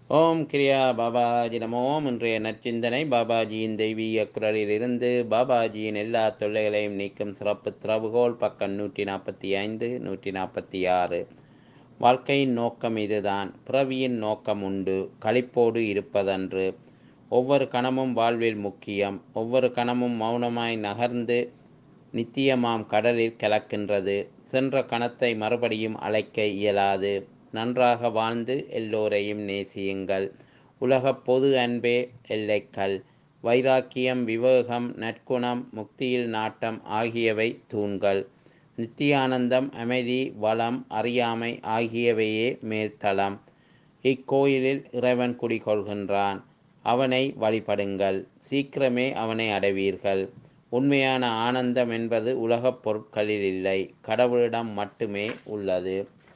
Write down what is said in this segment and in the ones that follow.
ஓம் கிரியா பாபாஜி நமோ. இன்றைய நற்சிந்தனை பாபாஜியின் தெய்வீக குரலிலிருந்து. பாபாஜியின் எல்லா தொல்லைகளையும் நீக்கும் சிறப்பு திறவுகோல், பக்கம் 145 146. வாழ்க்கையின் நோக்கம் இதுதான். பிறவியின் நோக்கம் உண்டு, களிப்போடு இருப்பதன்று. ஒவ்வொரு கணமும் வாழ்வில் முக்கியம். ஒவ்வொரு கணமும் மௌனமாய் நகர்ந்து நித்தியமாம் கடலில் கலக்கின்றது. சென்ற கணத்தை மறுபடியும் அழைக்க இயலாது. நன்றாக வாழ்ந்து எல்லோரையும் நேசியுங்கள். உலகப் பொது அன்பே எல்லைக்கல். வைராக்கியம், விவேகம், நற்குணம், முக்தியில் நாட்டம் ஆகியவை தூண்கள். நித்தியானந்தம், அமைதி, வளம், அறியாமை ஆகியவையே மேல்தளம். இக்கோயிலில் இறைவன் குடிகொள்கின்றான். அவனை வழிபடுங்கள், சீக்கிரமே அவனை அடைவீர்கள். உண்மையான ஆனந்தம் என்பது உலகப் பொருட்களில் இல்லை, கடவுளிடம் மட்டுமே உள்ளது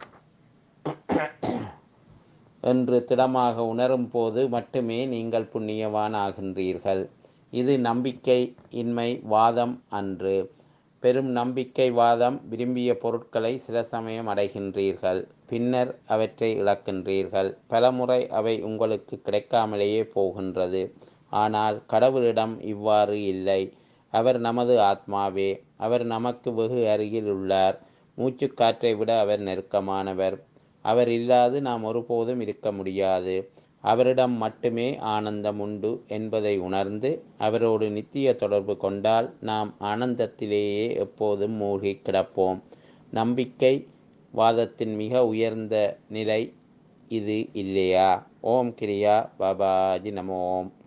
என்று திடமாக உணரும் போது மட்டுமே நீங்கள் புண்ணியவான் ஆகின்றீர்கள். இது நம்பிக்கை இன்மை வாதம் அன்று. பெரும் நம்பிக்கை வாதம். விரும்பிய பொருட்களை சில சமயம் அடைகின்றீர்கள், பின்னர் அவற்றை இழக்கின்றீர்கள். பலமுறை அவை உங்களுக்கு கிடைக்காமலேயே போகின்றது. ஆனால் கடவுளிடம் இவ்வாறு இல்லை. அவர் நமது ஆத்மாவே. அவர் நமக்கு வெகு அருகில் உள்ளார். மூச்சுக்காற்றை விட அவர் நெருக்கமானவர். அவர் இல்லாது நாம் ஒருபோதும் இருக்க முடியாது. அவரிடம் மட்டுமே ஆனந்தம் உண்டு என்பதை உணர்ந்து அவரோடு நித்திய தொடர்பு கொண்டால் நாம் ஆனந்தத்திலேயே எப்போதும் மூழ்கி கிடப்போம். நம்பிக்கை வாதத்தின் மிக உயர்ந்த நிலை இது இல்லையா? ஓம் கிரியா பாபாஜி நமோ.